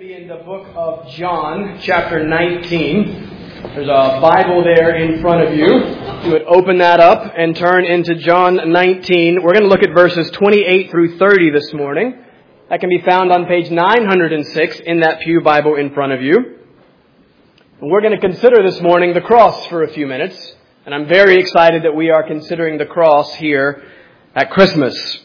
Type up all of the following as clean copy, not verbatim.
be in the book of John, chapter 19. There's a Bible there in front of you. You would open that up and turn into John 19. We're going to look at verses 28 through 30 this morning. That can be found on page 906 in that pew Bible in front of you. And we're going to consider this morning the cross for a few minutes. And I'm very excited that we are considering the cross here at Christmas.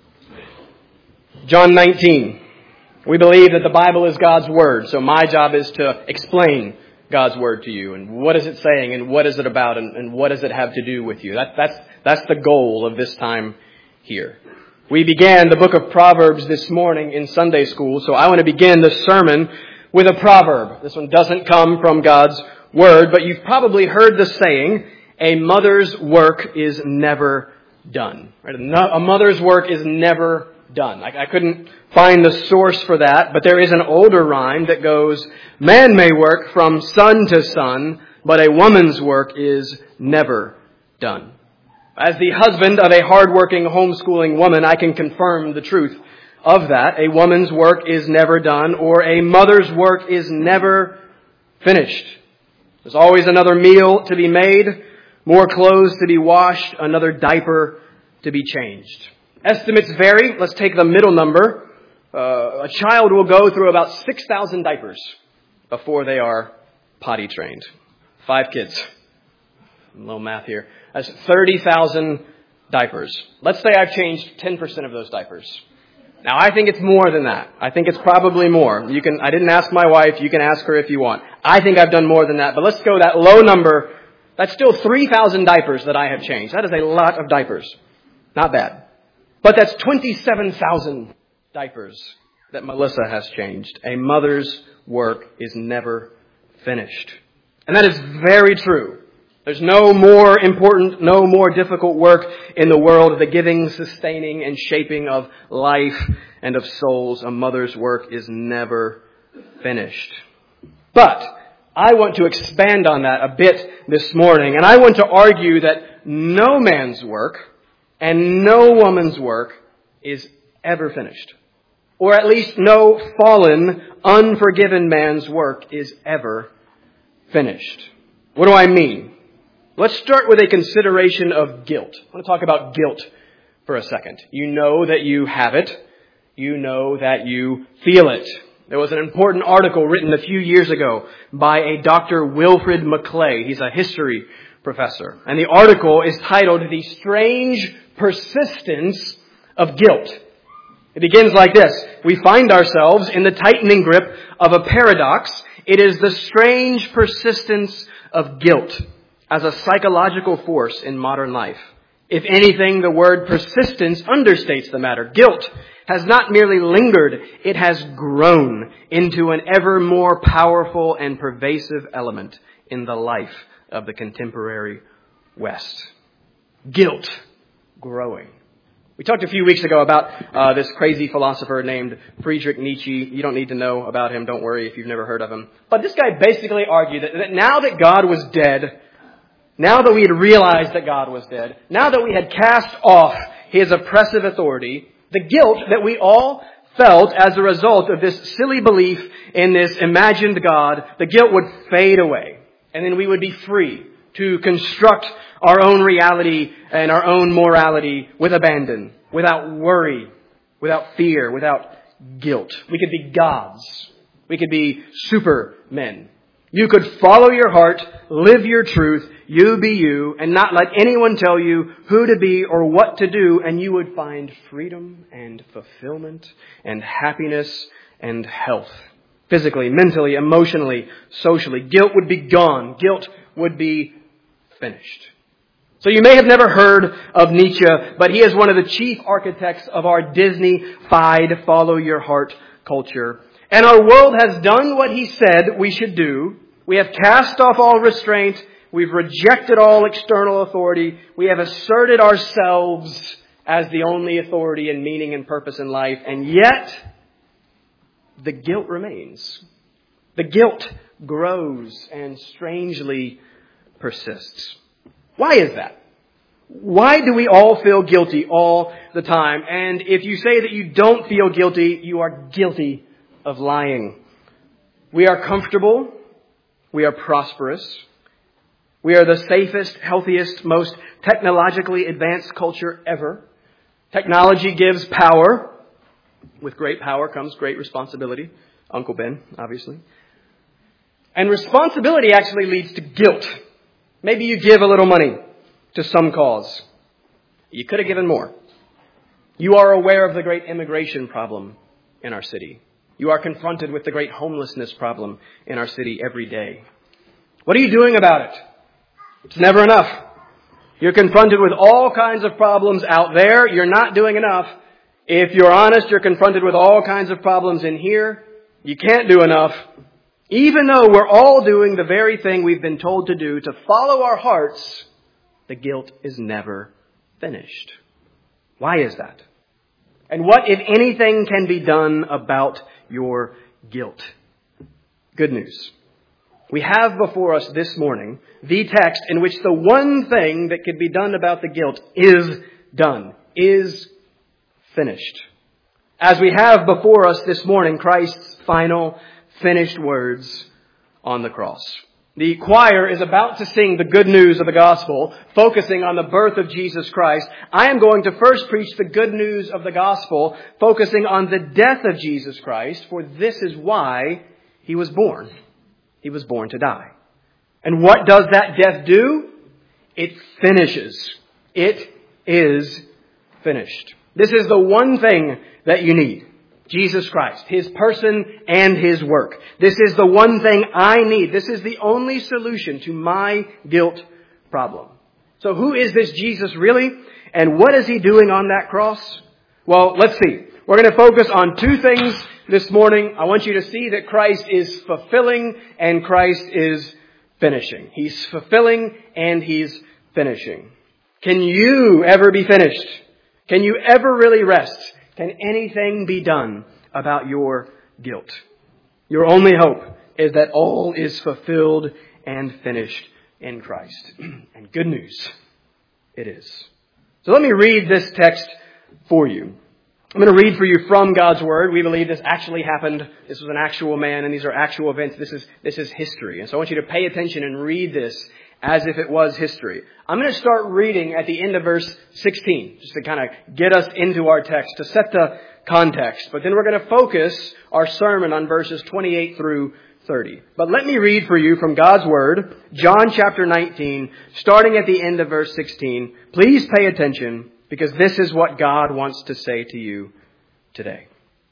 John 19. We believe that the Bible is God's Word, so my job is to explain God's Word to you, and what is it saying, and what is it about, and what does it have to do with you. That's the goal of this time here. We began the book of Proverbs this morning in Sunday school, so I want to begin the sermon with a proverb. This one doesn't come from God's Word, but you've probably heard the saying, a mother's work is never done. Right? A mother's work is never done. I couldn't find the source for that, but there is an older rhyme that goes, man may work from sun to sun, but a woman's work is never done. As the husband of a hardworking homeschooling woman, I can confirm the truth of that. A woman's work is never done, or a mother's work is never finished. There's always another meal to be made, more clothes to be washed, another diaper to be changed. Estimates vary. Let's take the middle number. A child will go through about 6,000 diapers before they are potty trained. 5 kids. A little math here. That's 30,000 diapers. Let's say I've changed 10% of those diapers. Now, I think it's more than that. I think it's probably more. I didn't ask my wife. You can ask her if you want. I think I've done more than that. But let's go that low number. That's still 3,000 diapers that I have changed. That is a lot of diapers. Not bad. But that's 27,000 diapers that Melissa has changed. A mother's work is never finished. And that is very true. There's no more important, no more difficult work in the world. The giving, sustaining, and shaping of life and of souls. A mother's work is never finished. But I want to expand on that a bit this morning. And I want to argue that no man's work and no woman's work is ever finished. Or at least no fallen, unforgiven man's work is ever finished. What do I mean? Let's start with a consideration of guilt. I want to talk about guilt for a second. You know that you have it. You know that you feel it. There was an important article written a few years ago by a Dr. Wilfred McClay. He's a history professor. And the article is titled, The Strange Persistence of Guilt. It begins like this. We find ourselves in the tightening grip of a paradox. It is the strange persistence of guilt as a psychological force in modern life. If anything, the word persistence understates the matter. Guilt has not merely lingered, it has grown into an ever more powerful and pervasive element in the life of the contemporary West. Guilt growing. We talked a few weeks ago about this crazy philosopher named Friedrich Nietzsche. You don't need to know about him. Don't worry if you've never heard of him. But this guy basically argued that now that God was dead, now that we had realized that God was dead, now that we had cast off his oppressive authority, the guilt that we all felt as a result of this silly belief in this imagined God, the guilt would fade away. And then we would be free to construct our own reality and our own morality with abandon, without worry, without fear, without guilt. We could be gods. We could be supermen. You could follow your heart, live your truth, you be you, and not let anyone tell you who to be or what to do, and you would find freedom and fulfillment and happiness and health. Physically, mentally, emotionally, socially. Guilt would be gone. Guilt would be finished. So you may have never heard of Nietzsche, but he is one of the chief architects of our Disney-fied follow your heart culture. And our world has done what he said we should do. We have cast off all restraint. We've rejected all external authority. We have asserted ourselves as the only authority and meaning and purpose in life. And yet, the guilt remains. The guilt grows and strangely persists. Why is that? Why do we all feel guilty all the time? And if you say that you don't feel guilty, you are guilty of lying We are comfortable. We are prosperous. We are the safest, healthiest, most technologically advanced culture ever. Technology gives power. With great power comes great responsibility. Uncle Ben, obviously. And responsibility actually leads to guilt. Maybe you give a little money to some cause. You could have given more. You are aware of the great immigration problem in our city. You are confronted with the great homelessness problem in our city every day. What are you doing about it? It's never enough. You're confronted with all kinds of problems out there. You're not doing enough. If you're honest, you're confronted with all kinds of problems in here. You can't do enough. Even though we're all doing the very thing we've been told to do, to follow our hearts, the guilt is never finished. Why is that? And what, if anything, can be done about your guilt? Good news. We have before us this morning the text in which the one thing that could be done about the guilt is done, is finished. As we have before us this morning Christ's final finished words on the cross. The choir is about to sing the good news of the gospel, focusing on the birth of Jesus Christ. I am going to first preach the good news of the gospel, focusing on the death of Jesus Christ, for this is why He was born. He was born to die. And what does that death do? It finishes. It is finished. This is the one thing that you need. Jesus Christ, His person and His work. This is the one thing I need. This is the only solution to my guilt problem. So who is this Jesus really? And what is He doing on that cross? Well, let's see. We're going to focus on two things this morning. I want you to see that Christ is fulfilling and Christ is finishing. He's fulfilling and He's finishing. Can you ever be finished? Can you ever really rest? Can anything be done about your guilt? Your only hope is that all is fulfilled and finished in Christ. And good news, it is. So let me read this text for you. I'm going to read for you from God's Word. We believe this actually happened. This was an actual man, and these are actual events. This is history. And so I want you to pay attention and read this as if it was history. I'm going to start reading at the end of verse 16, just to kind of get us into our text, to set the context. But then we're going to focus our sermon on verses 28 through 30. But let me read for you from God's Word, John chapter 19, starting at the end of verse 16. Please pay attention, because this is what God wants to say to you today.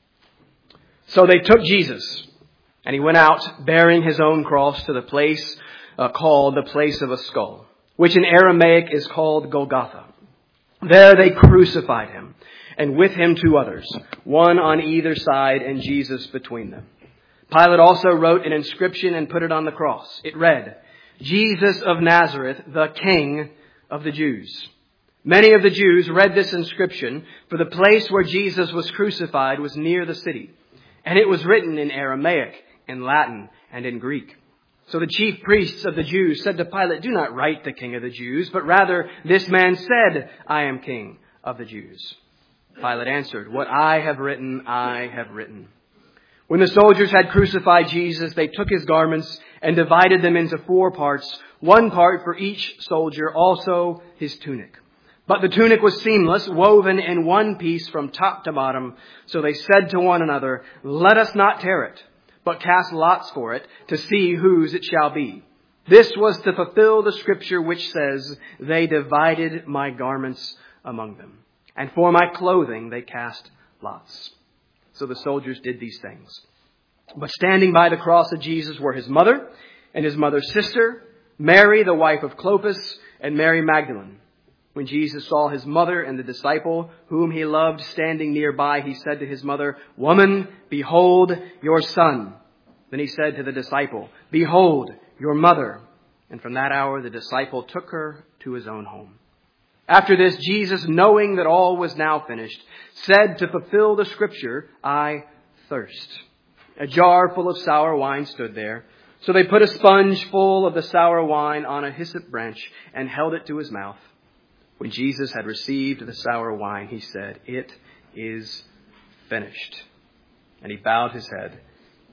So they took Jesus, and He went out bearing His own cross to the place called the place of a skull, which in Aramaic is called Golgotha. There they crucified Him, and with Him two others, one on either side and Jesus between them. Pilate also wrote an inscription and put it on the cross. It read, Jesus of Nazareth, the King of the Jews. Many of the Jews read this inscription, for the place where Jesus was crucified was near the city, and it was written in Aramaic, in Latin, and in Greek. So the chief priests of the Jews said to Pilate, do not write the King of the Jews, but rather this man said, I am King of the Jews. Pilate answered, what I have written, I have written. When the soldiers had crucified Jesus, they took His garments and divided them into 4 parts, 1 part for each soldier, also his tunic. But the tunic was seamless, woven in one piece from top to bottom. So they said to one another, let us not tear it, but cast lots for it to see whose it shall be. This was to fulfill the scripture which says, they divided my garments among them, and for my clothing they cast lots. So the soldiers did these things. But standing by the cross of Jesus were His mother and His mother's sister, Mary, the wife of Clopas, and Mary Magdalene. When Jesus saw His mother and the disciple whom He loved standing nearby, He said to His mother, woman, behold your son. Then He said to the disciple, behold your mother. And from that hour the disciple took her to his own home. After this, Jesus, knowing that all was now finished, said to fulfill the scripture, I thirst. A jar full of sour wine stood there. So they put a sponge full of the sour wine on a hyssop branch and held it to His mouth. When Jesus had received the sour wine, He said, it is finished. And He bowed His head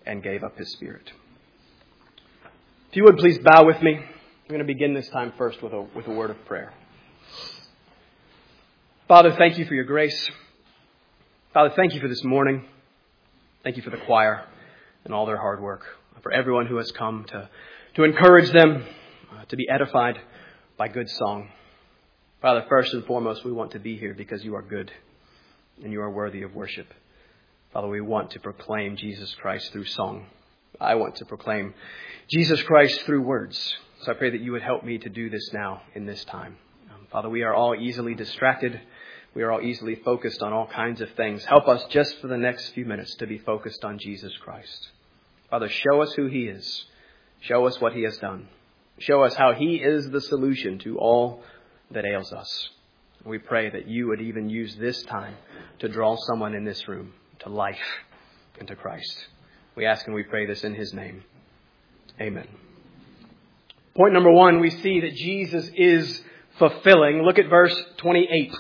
and gave up His Spirit. If you would please bow with me. I'm going to begin this time first with a word of prayer. Father, thank you for your grace. Father, thank you for this morning. Thank you for the choir and all their hard work. For everyone who has come to encourage them, to be edified by good song. Father, first and foremost, we want to be here because you are good and you are worthy of worship. Father, we want to proclaim Jesus Christ through song. I want to proclaim Jesus Christ through words. So I pray that you would help me to do this now in this time. Father, we are all easily distracted. We are all easily focused on all kinds of things. Help us just for the next few minutes to be focused on Jesus Christ. Father, show us who He is. Show us what He has done. Show us how He is the solution to all that ails us. We pray that you would even use this time to draw someone in this room to life and to Christ. We ask and we pray this in His name. Amen. Point number 1, we see that Jesus is fulfilling. Look at verse 28.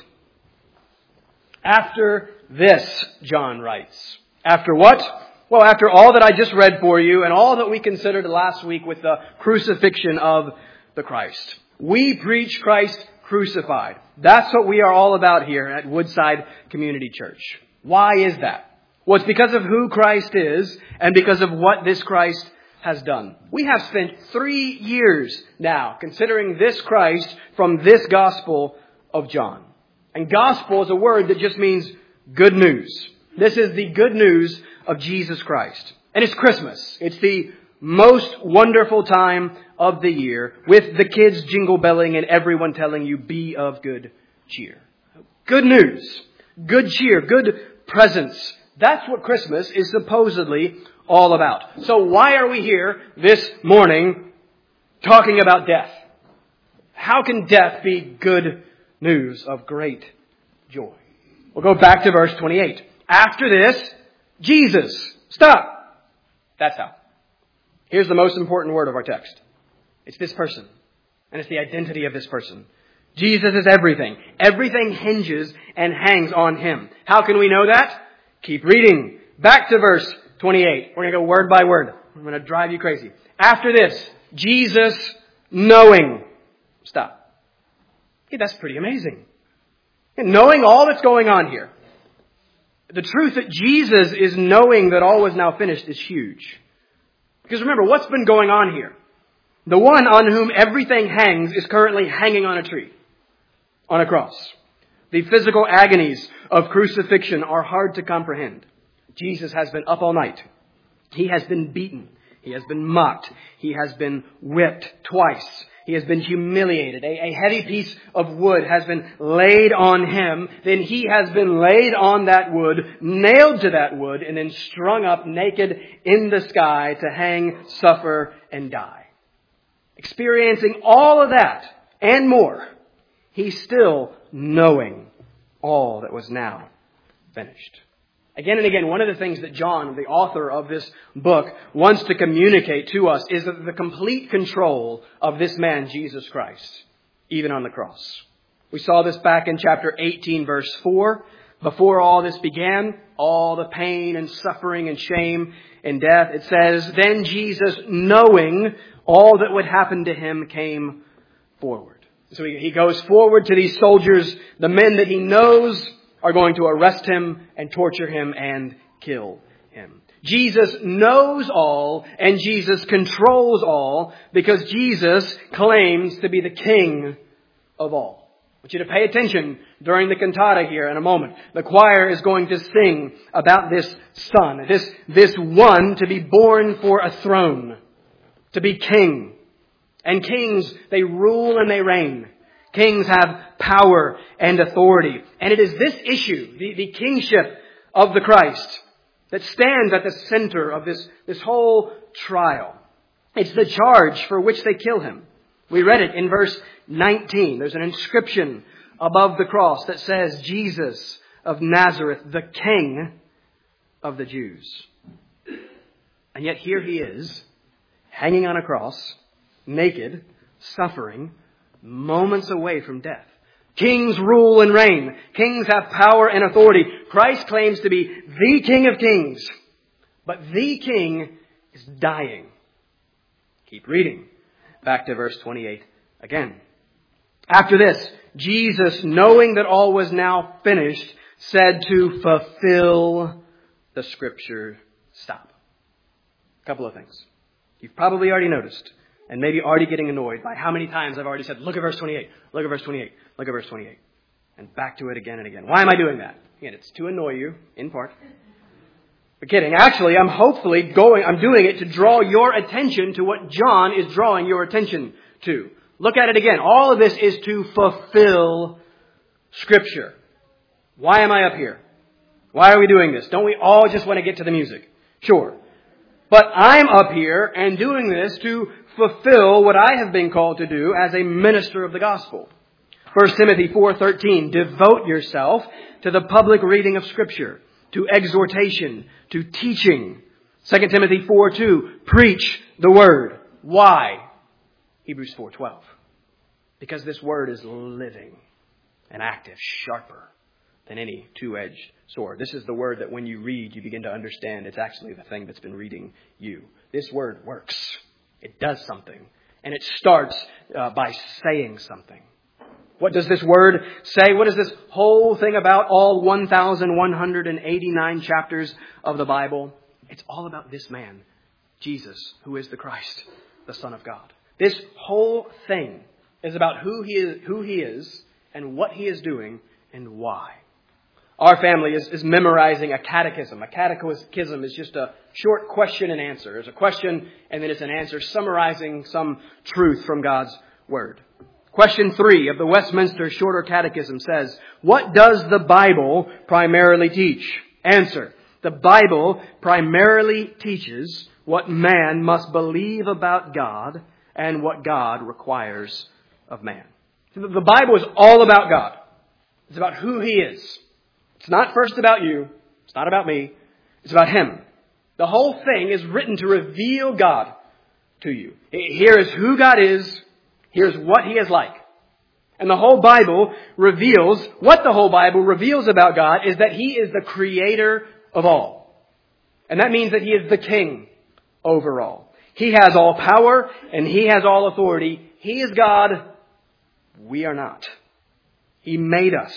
After this, John writes. After what? Well, after all that I just read for you and all that we considered last week with the crucifixion of the Christ. We preach Christ crucified. That's what we are all about here at Woodside Community Church. Why is that? Well, it's because of who Christ is and because of what this Christ has done. We have spent 3 years now considering this Christ from this Gospel of John. And gospel is a word that just means good news. This is the good news of Jesus Christ. And it's Christmas. It's the most wonderful time of the year with the kids jingle belling and everyone telling you be of good cheer. Good news, good cheer, good presents. That's what Christmas is supposedly all about. So why are we here this morning talking about death? How can death be good news of great joy? We'll go back to verse 28. After this, Jesus. Stop. That's how. Here's the most important word of our text. It's this person. And it's the identity of this person. Jesus is everything. Everything hinges and hangs on Him. How can we know that? Keep reading. Back to verse 28. We're going to go word by word. I'm going to drive you crazy. After this, Jesus knowing. Stop. Hey, that's pretty amazing. And knowing all that's going on here. The truth that Jesus is knowing that all was now finished is huge. Because remember, what's been going on here? The one on whom everything hangs is currently hanging on a tree. On a cross. The physical agonies of crucifixion are hard to comprehend. Jesus has been up all night. He has been beaten. He has been mocked. He has been whipped twice. He has been humiliated. A heavy piece of wood has been laid on Him. Then He has been laid on that wood, nailed to that wood, and then strung up naked in the sky to hang, suffer, and die. Experiencing all of that and more, He's still knowing all that was now finished. Again and again, one of the things that John, the author of this book, wants to communicate to us is that the complete control of this man, Jesus Christ, even on the cross. We saw this back in chapter 18, verse 4. Before all this began, all the pain and suffering and shame and death, it says, then Jesus, knowing all that would happen to Him, came forward. So he goes forward to these soldiers, the men that he knows are going to arrest Him and torture Him and kill Him. Jesus knows all and Jesus controls all because Jesus claims to be the King of all. I want you to pay attention during the cantata here in a moment. The choir is going to sing about this Son, this one to be born for a throne, to be King. And kings, they rule and they reign. Kings have power and authority. And it is this issue, the kingship of the Christ, that stands at the center of this whole trial. It's the charge for which they kill Him. We read it in verse 19. There's an inscription above the cross that says, Jesus of Nazareth, the King of the Jews. And yet here He is, hanging on a cross, naked, suffering, moments away from death. Kings rule and reign. Kings have power and authority. Christ claims to be the King of Kings, But the king is dying. Keep reading. Back to verse 28 again. After this, Jesus, knowing that all was now finished, said to fulfill the Scripture. Stop. A couple of things. You've probably already noticed, and maybe already getting annoyed by how many times I've already said, look at verse 28, look at verse 28, look at verse 28. And back to it again and again. Why am I doing that? Again, it's to annoy you, in part. But kidding. Actually, I'm doing it to draw your attention to what John is drawing your attention to. Look at it again. All of this is to fulfill Scripture. Why am I up here? Why are we doing this? Don't we all just want to get to the music? Sure. But I'm up here and doing this to fulfill what I have been called to do as a minister of the gospel. 1 Timothy 4:13, devote yourself to the public reading of Scripture, to exhortation, to teaching. 2 Timothy 4:2, preach the word. Why? Hebrews 4:12. Because this word is living and active, sharper than any two-edged sword. This is the word that when you read, you begin to understand it's actually the thing that's been reading you. This word works. It does something. And it starts by saying something. What does this word say? What is this whole thing about, all 1,189 chapters of the Bible? It's all about this man, Jesus, who is the Christ, the Son of God. This whole thing is about who he is and what he is doing and why. Our family is memorizing a catechism. A catechism is just a short question and answer. There's a question and then it's an answer summarizing some truth from God's Word. Question 3 of the Westminster Shorter Catechism says, what does the Bible primarily teach? Answer. The Bible primarily teaches what man must believe about God and what God requires of man. The Bible is all about God. It's about who He is. It's not first about you. It's not about me. It's about Him. The whole thing is written to reveal God to you. Here is who God is. Here's what He is like. And the whole Bible reveals, what the whole Bible reveals about God is that He is the creator of all. And that means that He is the king over all. He has all power and He has all authority. He is God. We are not. He made us.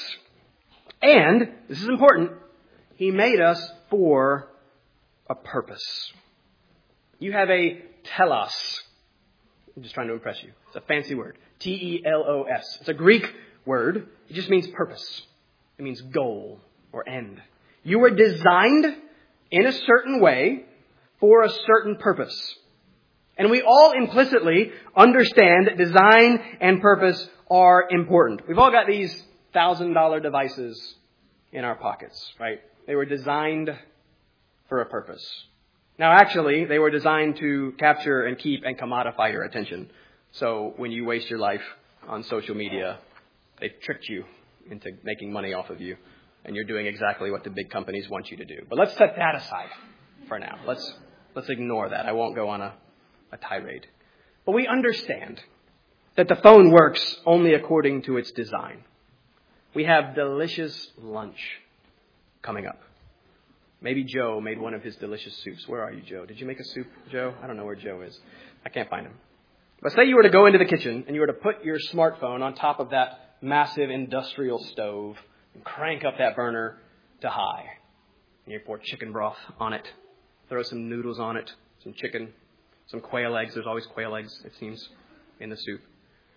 And, this is important, He made us for a purpose. You have a telos. I'm just trying to impress you. It's a fancy word. T-E-L-O-S. It's a Greek word. It just means purpose. It means goal or end. You were designed in a certain way for a certain purpose. And we all implicitly understand that design and purpose are important. We've all got these $1,000 devices in our pockets, right? They were designed for a purpose. Now, actually, they were designed to capture and keep and commodify your attention. So when you waste your life on social media, they've tricked you into making money off of you. And you're doing exactly what the big companies want you to do. But let's set that aside for now. Let's ignore that. I won't go on a tirade. But we understand that the phone works only according to its design. We have delicious lunch coming up. Maybe Joe made one of his delicious soups. Where are you, Joe? Did you make a soup, Joe? I don't know where Joe is. I can't find him. But say you were to go into the kitchen and you were to put your smartphone on top of that massive industrial stove and crank up that burner to high. And you pour chicken broth on it. Throw some noodles on it, some chicken, some quail eggs. There's always quail eggs, it seems, in the soup.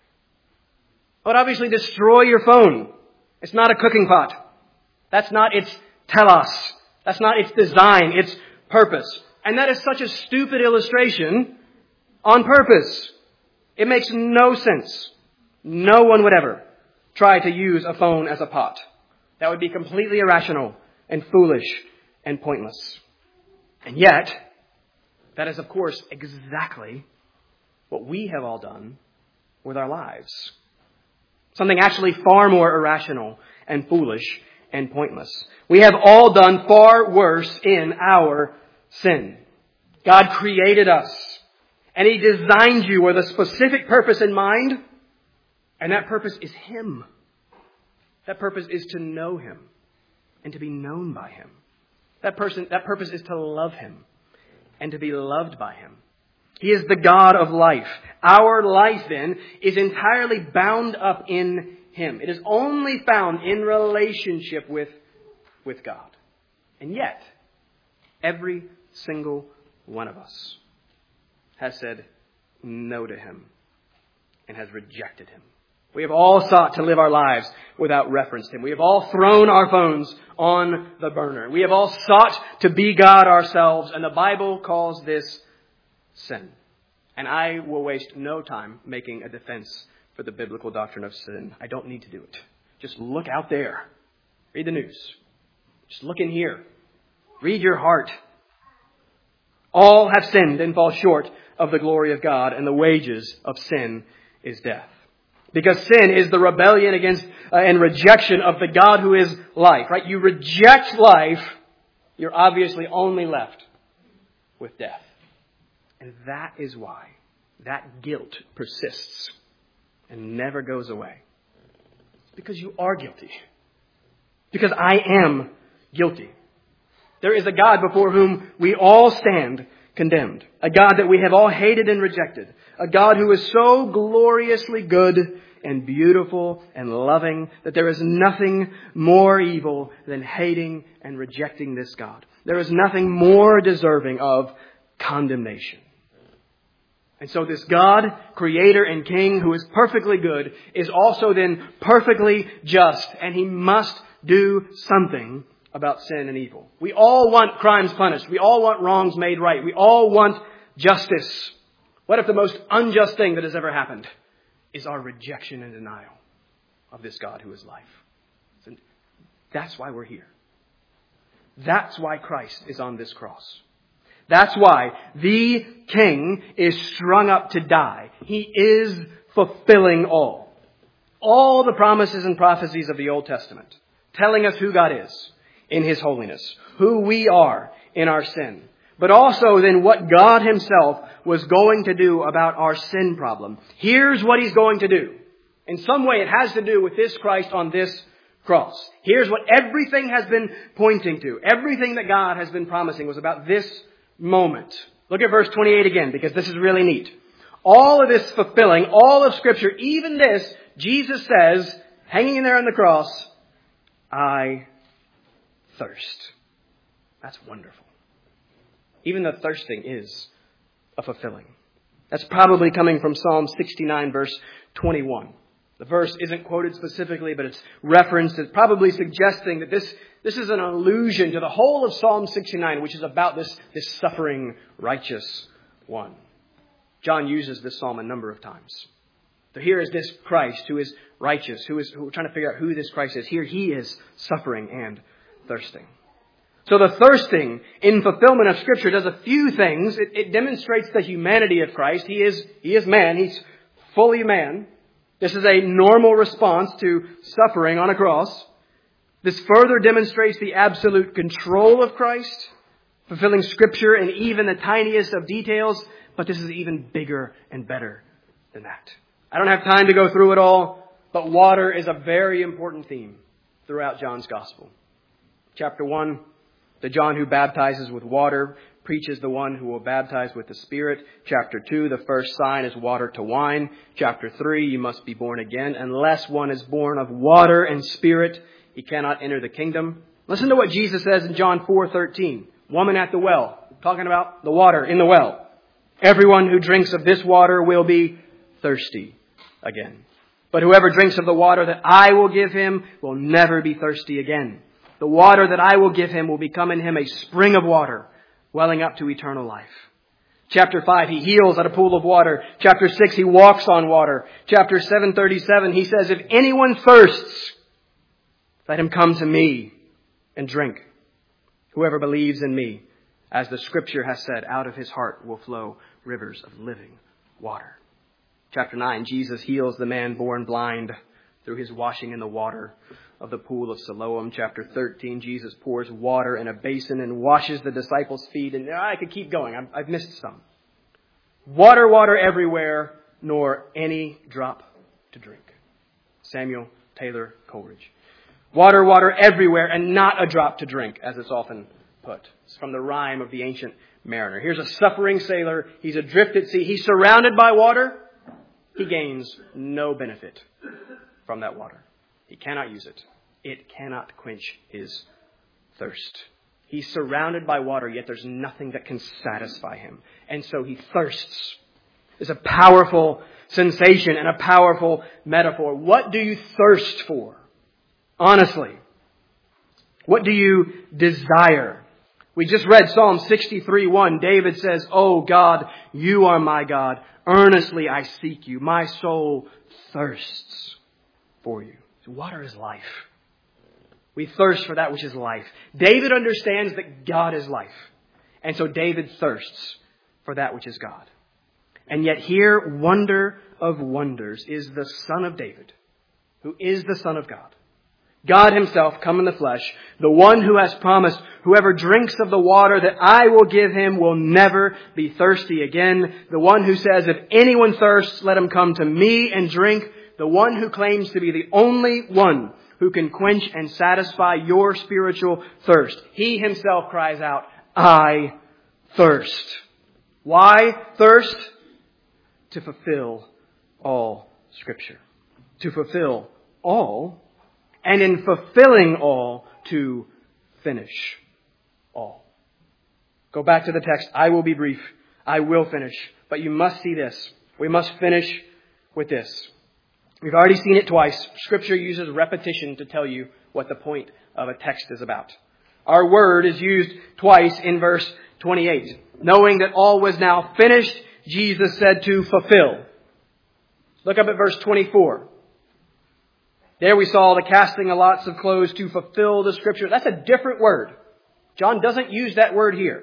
It would obviously destroy your phone. It's not a cooking pot. That's not its telos. That's not its design, its purpose. And that is such a stupid illustration on purpose. It makes no sense. No one would ever try to use a phone as a pot. That would be completely irrational and foolish and pointless. And yet, that is, of course, exactly what we have all done with our lives. Something actually far more irrational and foolish and pointless. We have all done far worse in our sin. God created us, and He designed you with a specific purpose in mind, and that purpose is Him. That purpose is to know Him and to be known by Him. That purpose is to love Him and to be loved by Him. He is the God of life. Our life, then, is entirely bound up in Him. It is only found in relationship with God. And yet, every single one of us has said no to Him and has rejected Him. We have all sought to live our lives without reference to Him. We have all thrown our phones on the burner. We have all sought to be God ourselves, and the Bible calls this sin. And I will waste no time making a defense for the biblical doctrine of sin. I don't need to do it. Just look out there. Read the news. Just look in here. Read your heart. All have sinned and fall short of the glory of God, and the wages of sin is death. Because sin is the rebellion against and rejection of the God who is life. Right? You reject life, you're obviously only left with death. And that is why that guilt persists and never goes away. It's because you are guilty. Because I am guilty. There is a God before whom we all stand condemned. A God that we have all hated and rejected. A God who is so gloriously good and beautiful and loving that there is nothing more evil than hating and rejecting this God. There is nothing more deserving of condemnation. And so this God, Creator and King, who is perfectly good, is also then perfectly just. And He must do something about sin and evil. We all want crimes punished. We all want wrongs made right. We all want justice. What if the most unjust thing that has ever happened is our rejection and denial of this God who is life? So that's why we're here. That's why Christ is on this cross. That's why the King is strung up to die. He is fulfilling all the promises and prophecies of the Old Testament, telling us who God is in His holiness, who we are in our sin, but also then what God Himself was going to do about our sin problem. Here's what He's going to do. In some way it has to do with this Christ on this cross. Here's what everything has been pointing to. Everything that God has been promising was about this moment. Look at verse 28 again, because this is really neat. All of this fulfilling, all of Scripture, even this, Jesus says, hanging in there on the cross, I thirst. That's wonderful. Even the thirsting is a fulfilling. That's probably coming from Psalm 69, verse 21. The verse isn't quoted specifically, but it's referenced as probably suggesting that this is an allusion to the whole of Psalm 69, which is about this suffering righteous one. John uses this psalm a number of times. So here is this Christ who is righteous, who we're trying to figure out who this Christ is. Here He is suffering and thirsting. So the thirsting in fulfillment of Scripture does a few things. It demonstrates the humanity of Christ. He is man. He's fully man. This is a normal response to suffering on a cross. This further demonstrates the absolute control of Christ, fulfilling Scripture in even the tiniest of details. But this is even bigger and better than that. I don't have time to go through it all, but water is a very important theme throughout John's Gospel. Chapter 1, the John who baptizes with water preaches the one who will baptize with the Spirit. Chapter 2, the first sign is water to wine. Chapter 3, you must be born again. Unless one is born of water and Spirit, he cannot enter the kingdom. Listen to what Jesus says in John 4:13. Woman at the well, talking about the water in the well. Everyone who drinks of this water will be thirsty again. But whoever drinks of the water that I will give him will never be thirsty again. The water that I will give him will become in him a spring of water, welling up to eternal life. Chapter 5, he heals at a pool of water. Chapter 6, he walks on water. Chapter 7:37, he says, if anyone thirsts, let him come to me and drink. Whoever believes in me, as the Scripture has said, out of his heart will flow rivers of living water. Chapter 9, Jesus heals the man born blind through his washing in the water of the pool of Siloam. Chapter 13, Jesus pours water in a basin and washes the disciples' feet. And I could keep going. I've missed some. Water everywhere, nor any drop to drink. Samuel Taylor Coleridge. Water everywhere, and not a drop to drink, as it's often put. It's from the rhyme of the ancient mariner. Here's a suffering sailor. He's adrift at sea. He's surrounded by water. He gains no benefit from that water. He cannot use it. It cannot quench his thirst. He's surrounded by water, yet there's nothing that can satisfy him. And so he thirsts. It's a powerful sensation and a powerful metaphor. What do you thirst for? Honestly. What do you desire? We just read Psalm 63:1. David says, "Oh God, you are my God. Earnestly I seek you. My soul thirsts for you." So water is life. We thirst for that which is life. David understands that God is life. And so David thirsts for that which is God. And yet here, wonder of wonders, is the Son of David, who is the Son of God. God himself come in the flesh, the one who has promised, whoever drinks of the water that I will give him will never be thirsty again. The one who says, if anyone thirsts, let him come to me and drink. The one who claims to be the only one who can quench and satisfy your spiritual thirst. He himself cries out, I thirst. Why thirst? To fulfill all Scripture. To fulfill all, and in fulfilling all, to finish all. Go back to the text. I will be brief. I will finish. But you must see this. We must finish with this. We've already seen it twice. Scripture uses repetition to tell you what the point of a text is about. Our word is used twice in verse 28. Knowing that all was now finished, Jesus said to fulfill. Look up at verse 24. There we saw the casting of lots of clothes to fulfill the Scripture. That's a different word. John doesn't use that word here.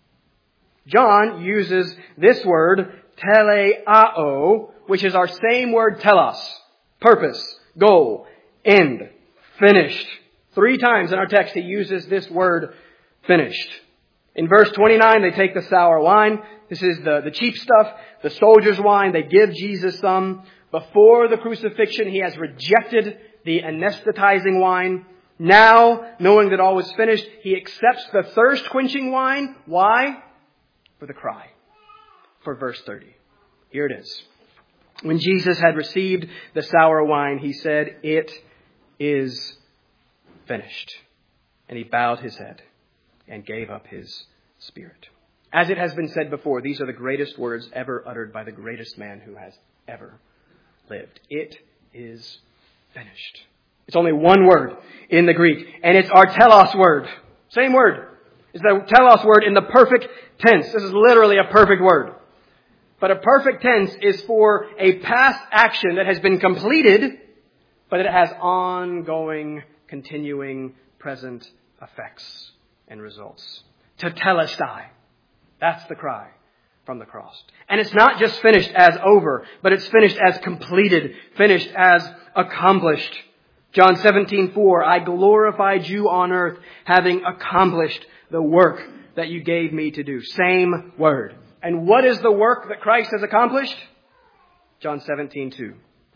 John uses this word, teleao, which is our same word telos. Purpose, goal, end, finished. 3 times in our text he uses this word finished. In verse 29 they take the sour wine. This is the cheap stuff, the soldier's wine. They give Jesus some. Before the crucifixion he has rejected the anesthetizing wine. Now, knowing that all was finished, he accepts the thirst-quenching wine. Why? For the cry. For verse 30. Here it is. When Jesus had received the sour wine, he said, it is finished. And he bowed his head and gave up his spirit. As it has been said before, these are the greatest words ever uttered by the greatest man who has ever lived. It is finished. It's only one word in the Greek, and it's our telos word. Same word. It's the telos word in the perfect tense. This is literally a perfect word. But a perfect tense is for a past action that has been completed, but it has ongoing, continuing, present effects and results. Tetelestai. That's the cry from the cross. And it's not just finished as over, but it's finished as completed, finished as accomplished. John 17:4, I glorified you on earth, having accomplished the work that you gave me to do. Same word. And what is the work that Christ has accomplished? John 17:2.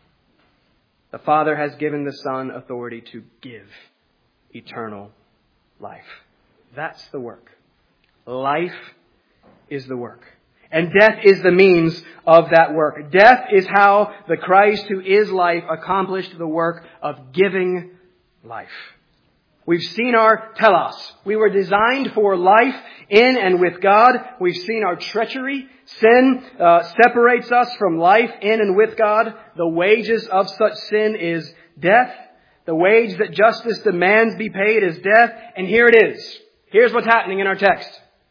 The Father has given the Son authority to give eternal life. That's the work. Life is the work. And death is the means of that work. Death is how the Christ who is life accomplished the work of giving life. We've seen our telos. We were designed for life in and with God. We've seen our treachery. Sin separates us from life in and with God. The wages of such sin is death. The wage that justice demands be paid is death. And here it is. Here's what's happening in our text.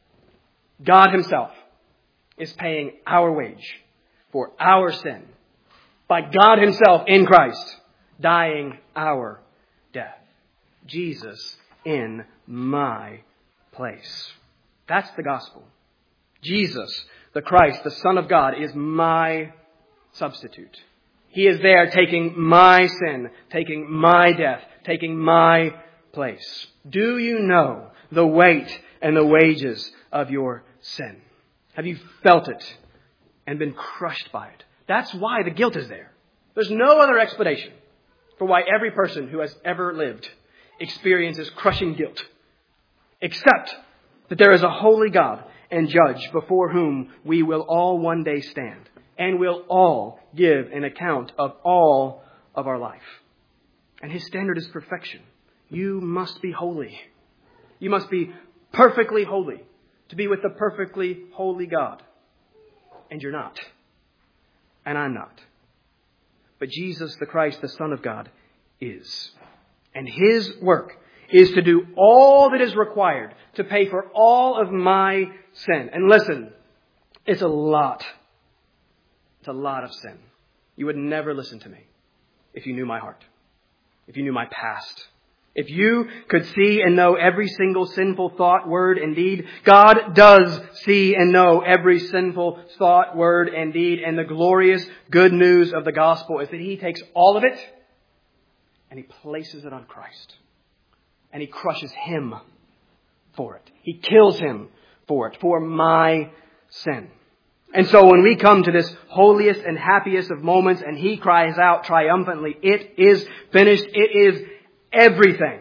God himself is paying our wage for our sin by God himself in Christ, dying our death. Jesus in my place. That's the gospel. Jesus, the Christ, the Son of God, is my substitute. He is there taking my sin, taking my death, taking my place. Do you know the weight and the wages of your sin? Have you felt it and been crushed by it? That's why the guilt is there. There's no other explanation for why every person who has ever lived experiences crushing guilt, except that there is a holy God and judge before whom we will all one day stand, and will all give an account of all of our life. And His standard is perfection. You must be holy. You must be perfectly holy to be with the perfectly holy God. And you're not. And I'm not. But Jesus the Christ, the Son of God, is. And His work is to do all that is required to pay for all of my sin. And listen, it's a lot. It's a lot of sin. You would never listen to me if you knew my heart, if you knew my past. If you could see and know every single sinful thought, word, and deed, God does see and know every sinful thought, word, and deed. And the glorious good news of the gospel is that He takes all of it and He places it on Christ. And He crushes Him for it. He kills Him for it, for my sin. And so when we come to this holiest and happiest of moments and He cries out triumphantly, "It is finished," it is everything.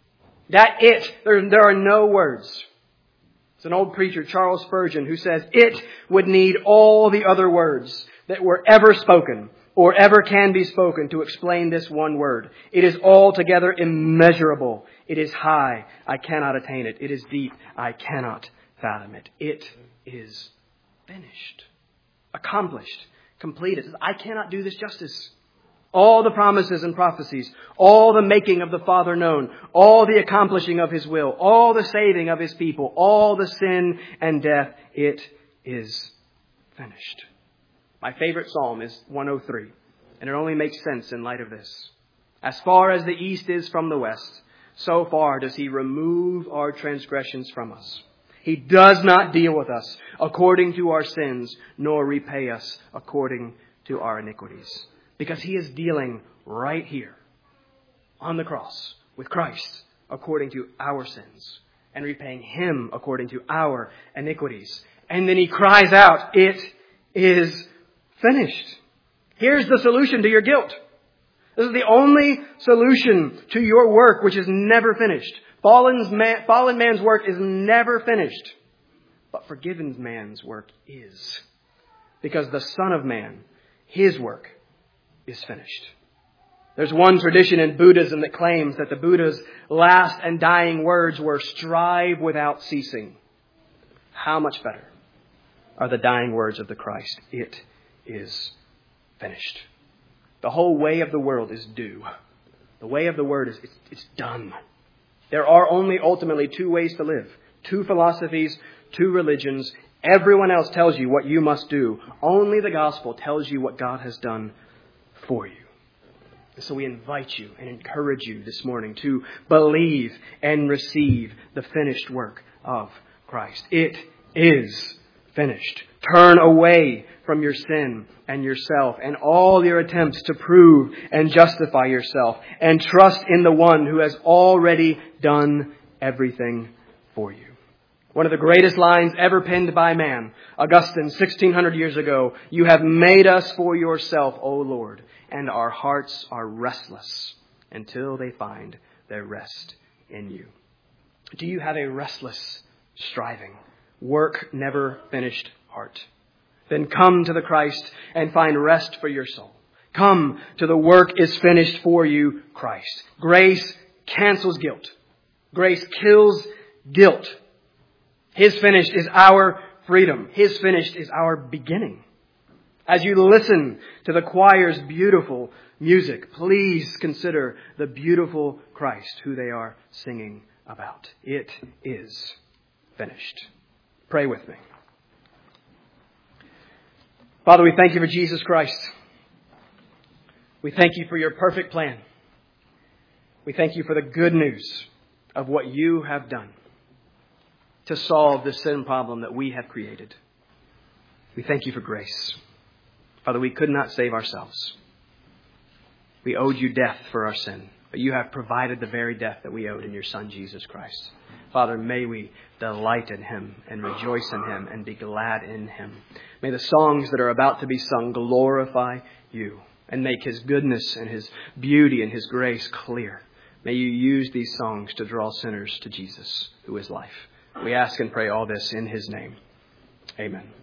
There are no words. It's an old preacher, Charles Spurgeon, who says, "It would need all the other words that were ever spoken or ever can be spoken to explain this one word. It is altogether immeasurable. It is high. I cannot attain it. It is deep. I cannot fathom it. It is finished, accomplished, completed." I cannot do this justice. All the promises and prophecies, all the making of the Father known, all the accomplishing of His will, all the saving of His people, all the sin and death, it is finished. My favorite psalm is 103, and it only makes sense in light of this. As far as the east is from the west, so far does He remove our transgressions from us. He does not deal with us according to our sins, nor repay us according to our iniquities. Because He is dealing right here on the cross with Christ according to our sins and repaying Him according to our iniquities. And then He cries out, "It is finished." Here's the solution to your guilt. This is the only solution to your work which is never finished. Fallen man's work is never finished. But forgiven man's work is. Because the Son of Man, His work, is finished. There's one tradition in Buddhism that claims that the Buddha's last and dying words were "strive without ceasing." How much better are the dying words of the Christ? It is finished. The whole way of the world is due. The way of the word is it's done. There are only ultimately two ways to live. Two philosophies, two religions. Everyone else tells you what you must do. Only the gospel tells you what God has done for you. So we invite you and encourage you this morning to believe and receive the finished work of Christ. It is finished. Turn away from your sin and yourself and all your attempts to prove and justify yourself, and trust in the one who has already done everything for you. One of the greatest lines ever penned by man, Augustine, 1600 years ago: "You have made us for yourself, O Lord, and our hearts are restless until they find their rest in you." Do you have a restless, striving, work never finished heart? Then come to the Christ and find rest for your soul. Come to the work is finished for you, Christ. Grace cancels guilt. Grace kills guilt. His finished is our freedom. His finished is our beginning. As you listen to the choir's beautiful music, please consider the beautiful Christ who they are singing about. It is finished. Pray with me. Father, we thank you for Jesus Christ. We thank you for your perfect plan. We thank you for the good news of what you have done to solve the sin problem that we have created. We thank you for grace. Father, we could not save ourselves. We owed you death for our sin, but you have provided the very death that we owed in your Son, Jesus Christ. Father, may we delight in Him and rejoice in Him and be glad in Him. May the songs that are about to be sung glorify you and make His goodness and His beauty and His grace clear. May you use these songs to draw sinners to Jesus, who is life. We ask and pray all this in His name. Amen.